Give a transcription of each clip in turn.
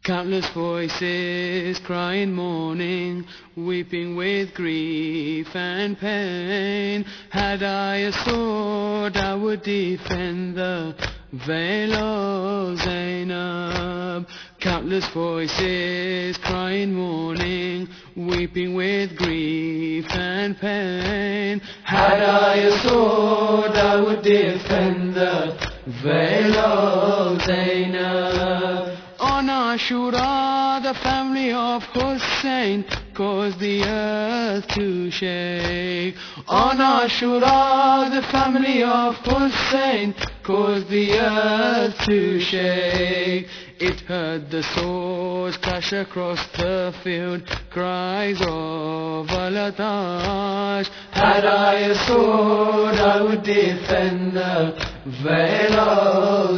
Countless voices crying, mourning, weeping with grief and pain. Had I a sword, I would defend the veil of Zainab. Countless voices crying, mourning, weeping with grief and pain. Had I a sword, I would defend the veil of Zainab. On Ashura, the family of Hussein caused the earth to shake. On Ashura, the family of Hussein caused the earth to shake. It heard the swords clash across the field, cries of Al-Atash. Had I a sword, I would defend the veil of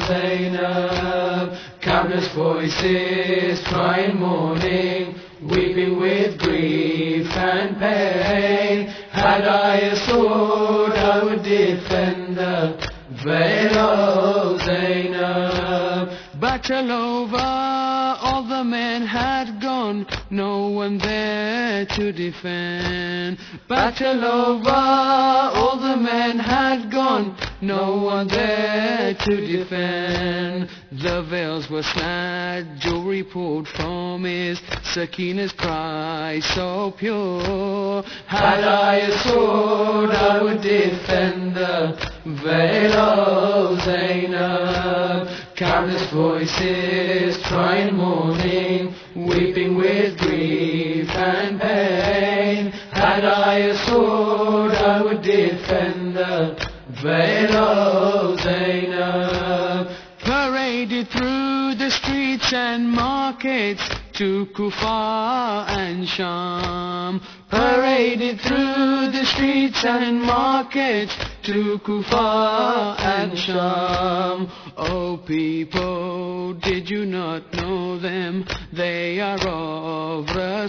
Zainab. Countless voices crying, mourning, weeping with grief and pain. Had I a sword, I would defend the veil of Zainab. Battle over, all the men had gone, no one there to defend. Battle over, all the men had gone, no one there to defend. The veils were snatched, jewelry pulled from his, Sakina's cry so pure. Had I a sword, I would defend the veil of Zainab. Countless voices crying, mourning, weeping with grief and pain. Had I a sword, I would defend the veil of Zainab. Paraded through the streets and markets to Kufa and Sham. Paraded through the streets and markets to Kufa and Sham. Oh people, did you not know them? They are of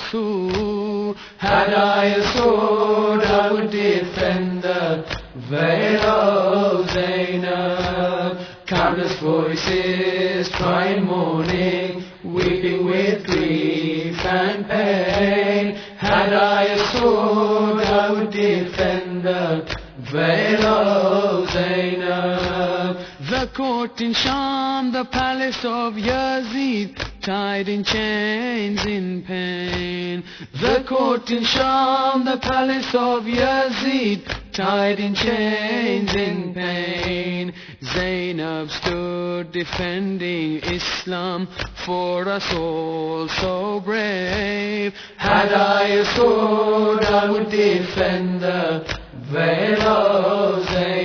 Rasul. Had I a sword, I would defend the veil of Zainab. Countless voices crying, mourning, weeping with grief and pain. Had I a sword, I would defend the veil of Zainab. The court in Sham, the palace of Yazid, tied in chains in pain. The court in Sham, the palace of Yazid, tied in chains in pain. Zainab stood defending Islam for us all so brave. Had I a sword, I would defend the veil of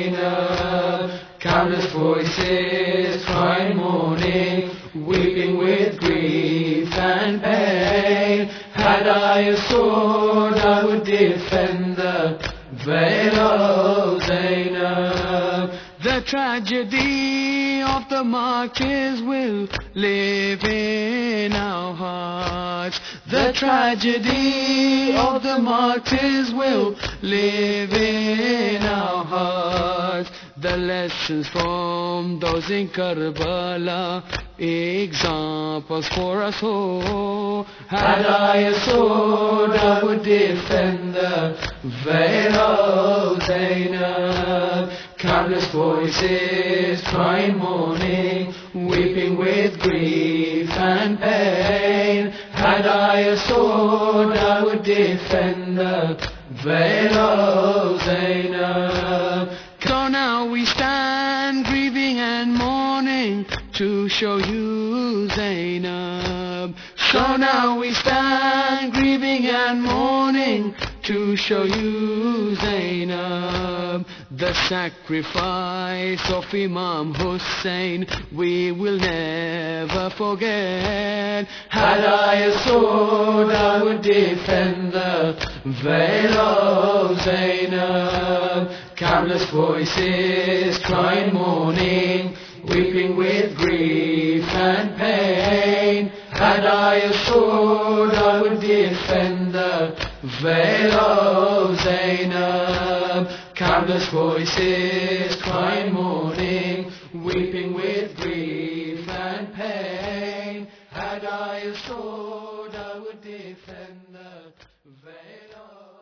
Zainab. Countless voices crying, mourning, weeping with grief and pain. Had I a sword, I would defend the veil of Zainab. The tragedy of the martyrs will live in our hearts. The tragedy of the martyrs will live in our hearts. The lessons from those in Karbala, examples for us all. Had I a sword, I would defend the veil of Zainab. Countless voices crying, mourning, weeping with grief and pain. Had I a sword, I would defend the veil of Zainab. So now we stand grieving and mourning to show you Zainab. So now we stand grieving and mourning to show you Zainab. The sacrifice of Imam Hussein we will never forget. Had I a sword, I would defend the veil of Zainab. Countless voices crying, mourning, weeping with grief and pain. Had I a sword, I would defend the veil of Zainab. Countless voices crying, mourning, weeping with grief and pain. Had I a sword, I would defend the veil of